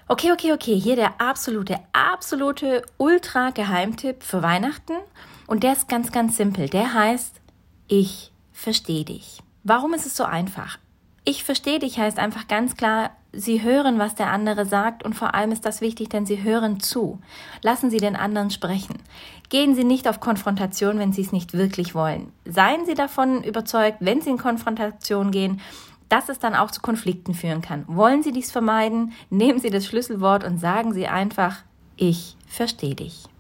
Okay. Hier der absolute Ultra-Geheimtipp für Weihnachten. Und der ist ganz, ganz simpel. Der heißt, ich verstehe dich. Warum ist es so einfach? Ich verstehe dich heißt einfach ganz klar, Sie hören, was der andere sagt und vor allem ist das wichtig, denn Sie hören zu. Lassen Sie den anderen sprechen. Gehen Sie nicht auf Konfrontation, wenn Sie es nicht wirklich wollen. Seien Sie davon überzeugt, wenn Sie in Konfrontation gehen, dass es dann auch zu Konflikten führen kann. Wollen Sie dies vermeiden? Nehmen Sie das Schlüsselwort und sagen Sie einfach, ich verstehe dich.